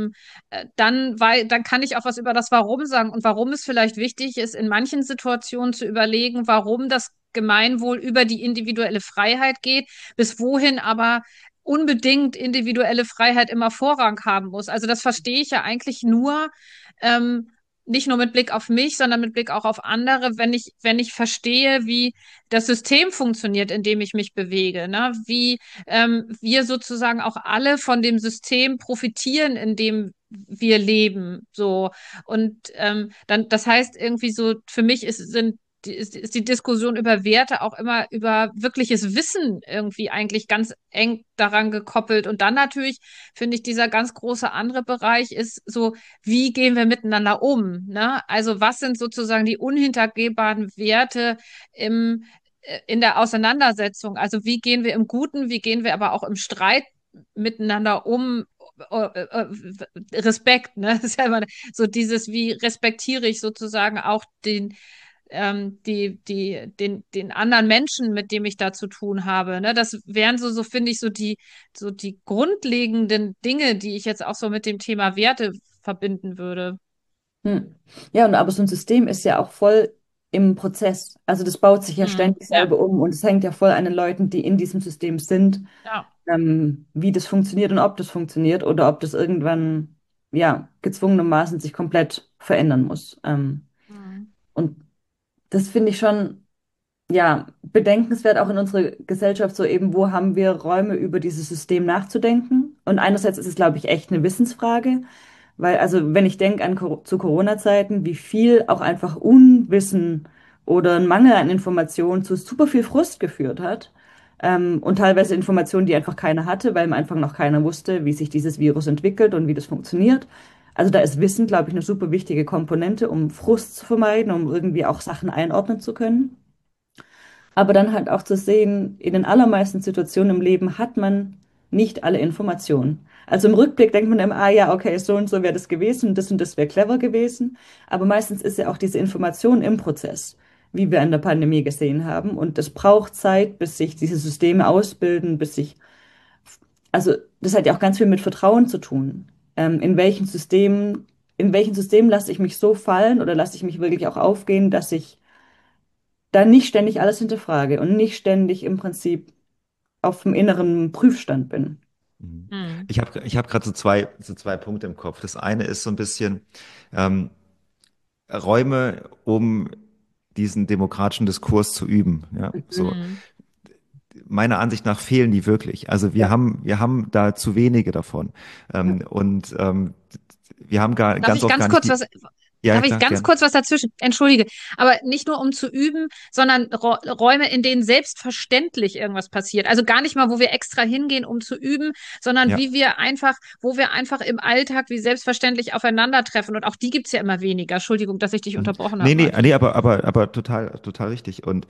dann kann ich auch was über das Warum sagen und warum es vielleicht wichtig ist, in manchen Situationen zu überlegen, warum das Gemeinwohl über die individuelle Freiheit geht, bis wohin aber unbedingt individuelle Freiheit immer Vorrang haben muss. Also das verstehe ich ja eigentlich nur, ähm, nicht nur mit Blick auf mich, sondern mit Blick auch auf andere, wenn ich verstehe, wie das System funktioniert, in dem ich mich bewege, ne? Wie wir sozusagen auch alle von dem System profitieren, in dem wir leben, so. Und dann, das heißt irgendwie so, für mich ist die Diskussion über Werte auch immer über wirkliches Wissen irgendwie eigentlich ganz eng daran gekoppelt. Und dann natürlich finde ich, dieser ganz große andere Bereich ist so, wie gehen wir miteinander um, ne? Also was sind sozusagen die unhintergehbaren Werte in der Auseinandersetzung? Also wie gehen wir im Guten, wie gehen wir aber auch im Streit miteinander um? Respekt, ne? Das ist ja immer so dieses, wie respektiere ich sozusagen auch den anderen Menschen, mit dem ich da zu tun habe. Ne? Das wären so finde ich, so die grundlegenden Dinge, die ich jetzt auch so mit dem Thema Werte verbinden würde. Hm. Ja, und aber so ein System ist ja auch voll im Prozess. Also das baut sich ja Hm, ständig ja, selber um und es hängt ja voll an den Leuten, die in diesem System sind, ja. wie das funktioniert und ob das funktioniert oder ob das irgendwann, ja, gezwungenermaßen sich komplett verändern muss. Hm, Und das finde ich schon, ja, bedenkenswert auch in unserer Gesellschaft, so eben, wo haben wir Räume, über dieses System nachzudenken? Und einerseits ist es, glaube ich, echt eine Wissensfrage, weil, also, wenn ich denke an zu Corona-Zeiten, wie viel auch einfach Unwissen oder ein Mangel an Informationen zu super viel Frust geführt hat. Und teilweise Informationen, die einfach keiner hatte, weil am Anfang noch keiner wusste, wie sich dieses Virus entwickelt und wie das funktioniert. Also da ist Wissen, glaube ich, eine super wichtige Komponente, um Frust zu vermeiden, um irgendwie auch Sachen einordnen zu können. Aber dann halt auch zu sehen, in den allermeisten Situationen im Leben hat man nicht alle Informationen. Also im Rückblick denkt man immer, ah ja, okay, so und so wäre das gewesen und das wäre clever gewesen. Aber meistens ist ja auch diese Information im Prozess, wie wir in der Pandemie gesehen haben. Und das braucht Zeit, bis sich diese Systeme ausbilden, also das hat ja auch ganz viel mit Vertrauen zu tun. In welchen System lasse ich mich so fallen oder lasse ich mich wirklich auch aufgehen, dass ich da nicht ständig alles hinterfrage und nicht ständig im Prinzip auf dem inneren Prüfstand bin. Mhm. hm, Ich hab gerade so zwei Punkte im Kopf. Das eine ist so ein bisschen ähm, Räume, um diesen demokratischen Diskurs zu üben. Ja, so. hm. Meiner Ansicht nach fehlen die wirklich. Also Ja, wir haben da zu wenige davon. ja. Wir haben Darf ganz ich oft gar ganz nicht kurz die, was, ja darf ich klar, ganz gern. kurz was dazwischen? Entschuldige, aber nicht nur um zu üben, sondern Räume, in denen selbstverständlich irgendwas passiert. Also gar nicht mal, wo wir extra hingehen, um zu üben, sondern Ja. wo wir einfach im Alltag wie selbstverständlich aufeinandertreffen. Und auch die gibt's ja immer weniger. Entschuldigung, dass ich dich Mhm. unterbrochen habe, Nee, Martin. aber total richtig. Und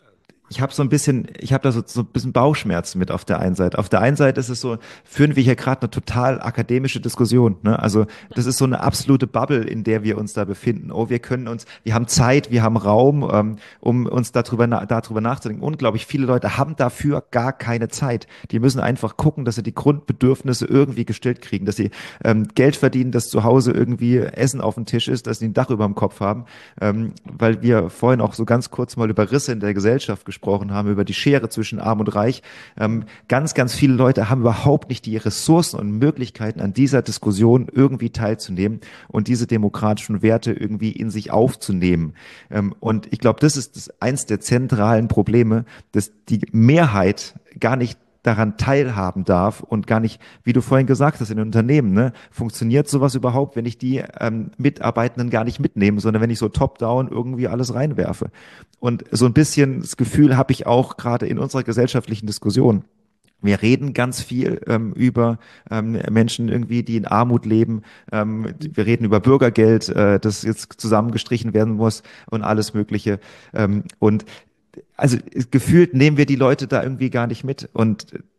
ich habe da so ein bisschen Bauchschmerzen mit auf der einen Seite. Auf der einen Seite ist es so, führen wir hier gerade eine total akademische Diskussion, ne? Also das ist so eine absolute Bubble, in der wir uns da befinden. Oh, wir haben Zeit, wir haben Raum, um uns darüber nachzudenken. Unglaublich viele Leute haben dafür gar keine Zeit. Die müssen einfach gucken, dass sie die Grundbedürfnisse irgendwie gestillt kriegen, dass sie Geld verdienen, dass zu Hause irgendwie Essen auf dem Tisch ist, dass sie ein Dach über dem Kopf haben, weil wir vorhin auch so ganz kurz mal über Risse in der Gesellschaft gesprochen haben, über die Schere zwischen Arm und Reich. Ganz viele Leute haben überhaupt nicht die Ressourcen und Möglichkeiten, an dieser Diskussion irgendwie teilzunehmen und diese demokratischen Werte irgendwie in sich aufzunehmen. Und ich glaube, das ist eins der zentralen Probleme, dass die Mehrheit gar nicht daran teilhaben darf und gar nicht, wie du vorhin gesagt hast, in den Unternehmen, ne, funktioniert sowas überhaupt, wenn ich die Mitarbeitenden gar nicht mitnehme, sondern wenn ich so top-down irgendwie alles reinwerfe. Und so ein bisschen das Gefühl habe ich auch gerade in unserer gesellschaftlichen Diskussion. Wir reden ganz viel über Menschen irgendwie, die in Armut leben. Wir reden über Bürgergeld, das jetzt zusammengestrichen werden muss und alles Mögliche. Und also gefühlt nehmen wir die Leute da irgendwie gar nicht mit. Und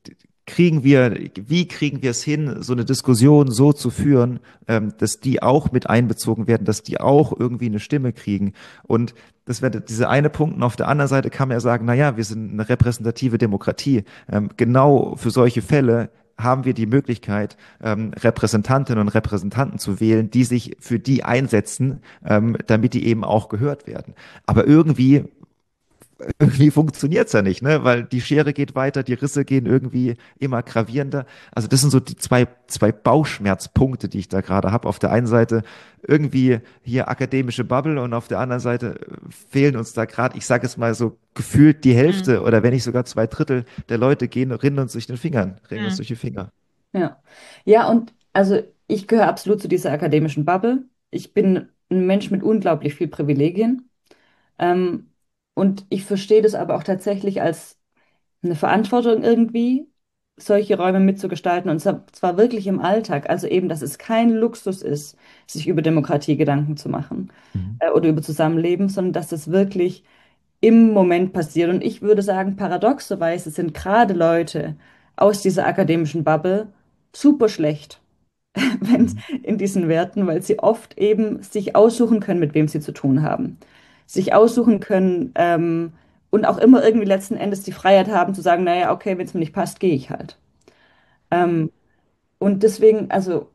wie kriegen wir es hin, so eine Diskussion so zu führen, dass die auch mit einbezogen werden, dass die auch irgendwie eine Stimme kriegen. Und das wäre dieser eine Punkt. Und auf der anderen Seite kann man ja sagen, na ja, wir sind eine repräsentative Demokratie. Genau für solche Fälle haben wir die Möglichkeit, Repräsentantinnen und Repräsentanten zu wählen, die sich für die einsetzen, damit die eben auch gehört werden. Aber irgendwie funktioniert's ja nicht, ne? Weil die Schere geht weiter, die Risse gehen irgendwie immer gravierender. Also das sind so die zwei Bauchschmerzpunkte, die ich da gerade habe. Auf der einen Seite irgendwie hier akademische Bubble und auf der anderen Seite fehlen uns da gerade, ich sage es mal so, gefühlt die Mhm. Hälfte oder wenn nicht sogar 2 Drittel der Leute rinnen uns Mhm. durch die Finger. Ja. Ja, und also ich gehöre absolut zu dieser akademischen Bubble. Ich bin ein Mensch mit unglaublich viel Privilegien. Ähm, und ich verstehe das aber auch tatsächlich als eine Verantwortung irgendwie, solche Räume mitzugestalten. Und zwar wirklich im Alltag. Also eben, dass es kein Luxus ist, sich über Demokratie Gedanken zu machen, Mhm. oder über Zusammenleben, sondern dass es wirklich im Moment passiert. Und ich würde sagen, paradoxerweise sind gerade Leute aus dieser akademischen Bubble super schlecht, wenn Mhm. in diesen Werten, weil sie oft eben sich aussuchen können, mit wem sie zu tun haben. Sich aussuchen können, und auch immer irgendwie letzten Endes die Freiheit haben zu sagen, naja, okay, wenn es mir nicht passt, gehe ich halt. Mhm. Ähm, und deswegen,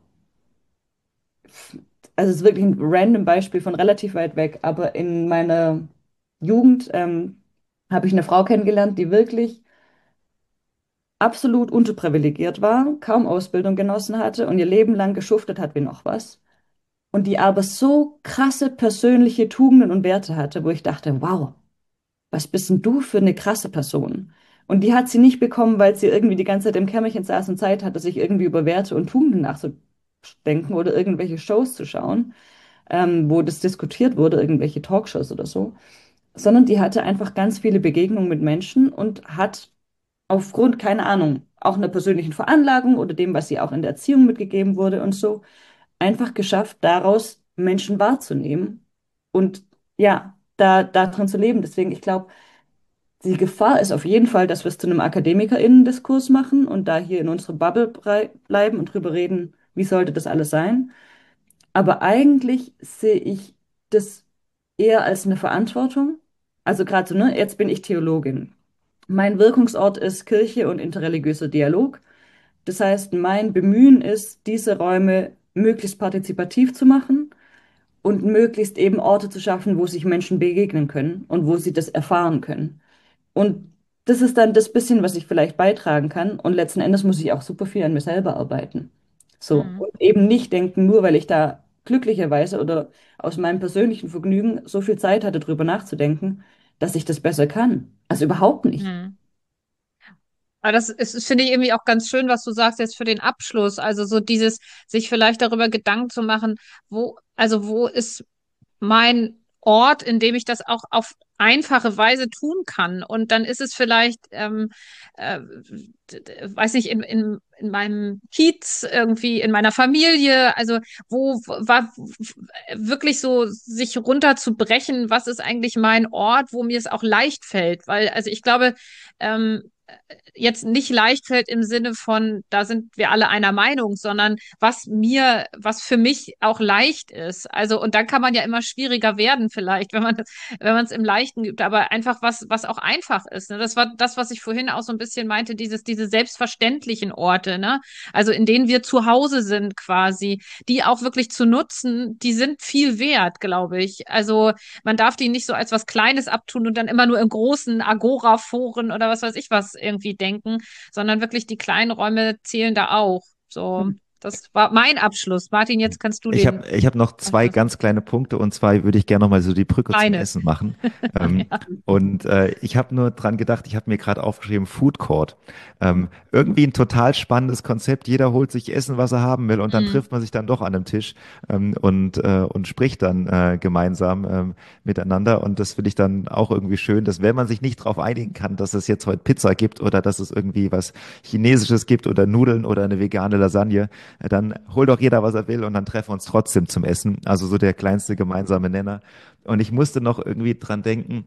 also es ist wirklich ein random Beispiel von relativ weit weg, aber in meiner Jugend habe ich eine Frau kennengelernt, die wirklich absolut unterprivilegiert war, kaum Ausbildung genossen hatte und ihr Leben lang geschuftet hat wie noch was. Und die aber so krasse persönliche Tugenden und Werte hatte, wo ich dachte, wow, was bist denn du für eine krasse Person? Und die hat sie nicht bekommen, weil sie irgendwie die ganze Zeit im Kämmerchen saß und Zeit hatte, sich irgendwie über Werte und Tugenden nachzudenken oder irgendwelche Shows zu schauen, wo das diskutiert wurde, irgendwelche Talkshows oder so, sondern die hatte einfach ganz viele Begegnungen mit Menschen und hat aufgrund, keine Ahnung, auch einer persönlichen Veranlagung oder dem, was ihr auch in der Erziehung mitgegeben wurde und so, einfach geschafft, daraus Menschen wahrzunehmen und ja, da drin zu leben. Deswegen, ich glaube, die Gefahr ist auf jeden Fall, dass wir es zu einem AkademikerInnen-Diskurs machen und da hier in unserer Bubble bleiben und drüber reden, wie sollte das alles sein. Aber eigentlich sehe ich das eher als eine Verantwortung. Also gerade so, ne, jetzt bin ich Theologin. Mein Wirkungsort ist Kirche und interreligiöser Dialog. Das heißt, mein Bemühen ist, diese Räume möglichst partizipativ zu machen und möglichst eben Orte zu schaffen, wo sich Menschen begegnen können und wo sie das erfahren können. Und das ist dann das bisschen, was ich vielleicht beitragen kann. Und letzten Endes muss ich auch super viel an mir selber arbeiten. So. Mhm. Und eben nicht denken, nur weil ich da glücklicherweise oder aus meinem persönlichen Vergnügen so viel Zeit hatte, drüber nachzudenken, dass ich das besser kann. Also überhaupt nicht. Mhm. Aber finde ich irgendwie auch ganz schön, was du sagst jetzt für den Abschluss. Also so dieses, sich vielleicht darüber Gedanken zu machen, wo ist mein Ort, in dem ich das auch auf einfache Weise tun kann. Und dann ist es vielleicht, weiß nicht, in meinem Kiez, irgendwie in meiner Familie, also wo war wirklich so sich runterzubrechen, was ist eigentlich mein Ort, wo mir es auch leicht fällt. Weil, also ich glaube, ähm, jetzt nicht leicht fällt im Sinne von, da sind wir alle einer Meinung, sondern was für mich auch leicht ist. Also, und dann kann man ja immer schwieriger werden vielleicht, wenn man es im Leichten gibt, aber einfach was auch einfach ist. Ne? Das war das, was ich vorhin auch so ein bisschen meinte, diese selbstverständlichen Orte, ne? Also, in denen wir zu Hause sind quasi, die auch wirklich zu nutzen, die sind viel wert, glaube ich. Also, man darf die nicht so als was Kleines abtun und dann immer nur in großen Agora-Foren oder was weiß ich was irgendwie denken, sondern wirklich die kleinen Räume zählen da auch. So, das war mein Abschluss. Martin, jetzt kannst du den Ich hab noch zwei Abschluss. ganz kleine Punkte und zwar würde ich gerne noch mal so die Brücke zum Kleine. Essen machen. Ja. Ich habe nur dran gedacht, ich habe mir gerade aufgeschrieben, Food Court. Irgendwie ein total spannendes Konzept. Jeder holt sich Essen, was er haben will und dann Mm, trifft man sich dann doch an einem Tisch und spricht dann gemeinsam miteinander. Und das finde ich dann auch irgendwie schön, dass wenn man sich nicht darauf einigen kann, dass es jetzt heute Pizza gibt oder dass es irgendwie was Chinesisches gibt oder Nudeln oder eine vegane Lasagne, dann hol doch jeder, was er will und dann treffen wir uns trotzdem zum Essen. Also so der kleinste gemeinsame Nenner. Und ich musste noch irgendwie dran denken,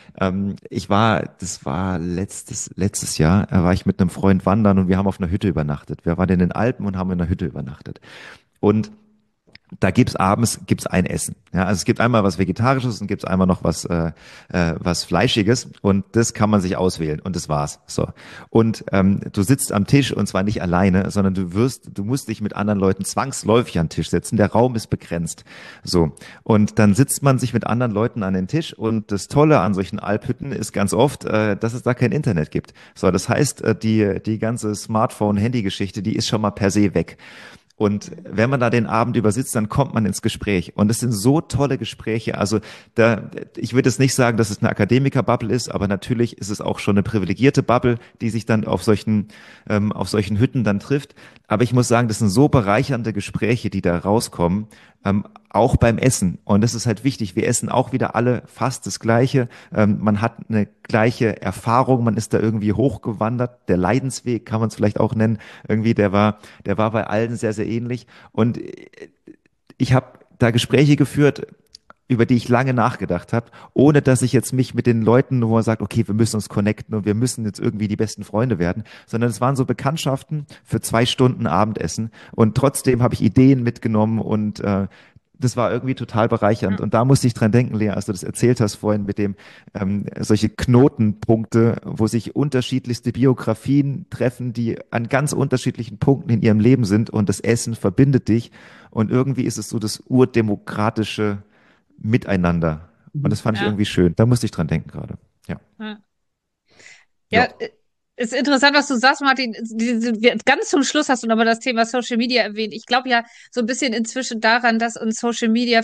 das war letztes Jahr, war ich mit einem Freund wandern und wir haben auf einer Hütte übernachtet. Wir waren in den Alpen und haben in einer Hütte übernachtet. Und da gibt's ein Essen. Ja, also es gibt einmal was Vegetarisches und gibt's einmal noch was Fleischiges und das kann man sich auswählen und das war's. So. Und du sitzt am Tisch und zwar nicht alleine, sondern du musst dich mit anderen Leuten zwangsläufig an den Tisch setzen. Der Raum ist begrenzt. So. Und dann sitzt man sich mit anderen Leuten an den Tisch und das Tolle an solchen Alphütten ist ganz oft, dass es da kein Internet gibt. So, das heißt, die ganze Smartphone-Handy-Geschichte, die ist schon mal per se weg. Und wenn man da den Abend übersitzt, dann kommt man ins Gespräch. Und es sind so tolle Gespräche. Also ich würde jetzt nicht sagen, dass es eine Akademiker-Bubble ist, aber natürlich ist es auch schon eine privilegierte Bubble, die sich dann auf solchen Hütten dann trifft. Aber ich muss sagen, das sind so bereichernde Gespräche, die da rauskommen, auch beim Essen. Und das ist halt wichtig. Wir essen auch wieder alle fast das Gleiche. Man hat eine gleiche Erfahrung. Man ist da irgendwie hochgewandert. Der Leidensweg kann man es vielleicht auch nennen. Irgendwie, der war bei allen sehr, sehr ähnlich. Und ich habe da Gespräche geführt, über die ich lange nachgedacht habe, ohne dass ich jetzt mich mit den Leuten, wo man sagt, okay, wir müssen uns connecten und wir müssen jetzt irgendwie die besten Freunde werden, sondern es waren so Bekanntschaften für 2 Stunden Abendessen und trotzdem habe ich Ideen mitgenommen und das war irgendwie total bereichernd. Und da musste ich dran denken, Lea, als du das erzählt hast vorhin mit dem solche Knotenpunkte, wo sich unterschiedlichste Biografien treffen, die an ganz unterschiedlichen Punkten in ihrem Leben sind und das Essen verbindet dich und irgendwie ist es so das urdemokratische Miteinander. Und das fand ich irgendwie schön. Da musste ich dran denken gerade. Ja. Ja. Ja. Ist interessant, was du sagst, Martin. Ganz zum Schluss hast du aber das Thema Social Media erwähnt. Ich glaube ja so ein bisschen inzwischen daran, dass uns Social Media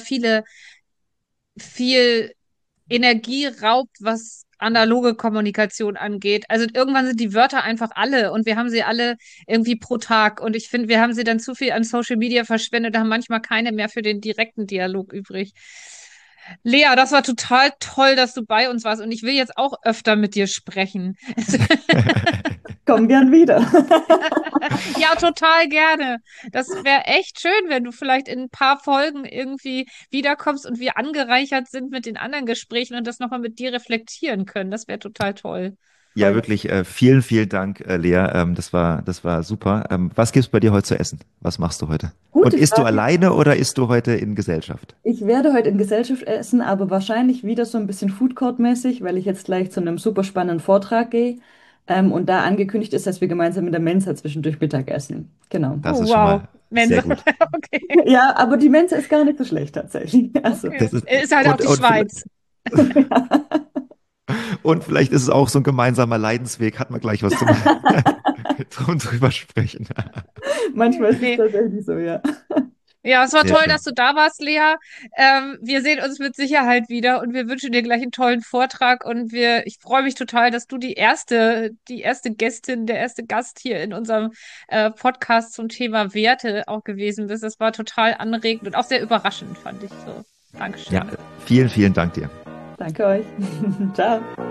viel Energie raubt, was analoge Kommunikation angeht. Also irgendwann sind die Wörter einfach alle und wir haben sie alle irgendwie pro Tag. Und ich finde, wir haben sie dann zu viel an Social Media verschwendet, haben manchmal keine mehr für den direkten Dialog übrig. Lea, das war total toll, dass du bei uns warst und ich will jetzt auch öfter mit dir sprechen. Komm gern wieder. Ja, total gerne. Das wäre echt schön, wenn du vielleicht in ein paar Folgen irgendwie wiederkommst und wir angereichert sind mit den anderen Gesprächen und das nochmal mit dir reflektieren können. Das wäre total toll. Ja, wirklich, vielen, vielen Dank, Lea. Das war super. Was gibt's bei dir heute zu essen? Was machst du heute? Und Gute isst du Frage. alleine oder isst du heute in Gesellschaft? Ich werde heute in Gesellschaft essen, aber wahrscheinlich wieder so ein bisschen Food Court-mäßig, weil ich jetzt gleich zu einem super spannenden Vortrag gehe. Und da angekündigt ist, dass wir gemeinsam in der Mensa zwischendurch Mittag essen. Genau. Das Oh, ist schon wow. mal sehr Mensa. gut. Okay. Ja, aber die Mensa ist gar nicht so schlecht tatsächlich. Also, Okay. Das ist, Ist halt auch die und Schweiz. Und vielleicht ist es auch so ein gemeinsamer Leidensweg, hat man gleich was zum drum drüber sprechen. manchmal ist es Nee. tatsächlich so, ja. Ja, es war Sehr toll, schön. dass du da warst, Lea. Wir sehen uns mit Sicherheit wieder und wir wünschen dir gleich einen tollen Vortrag und ich freue mich total, dass du die erste Gästin, der erste Gast hier in unserem Podcast zum Thema Werte auch gewesen bist. Das war total anregend und auch sehr überraschend, fand ich so. Ja, Dankeschön. vielen, vielen Dank dir. Danke euch. Ciao.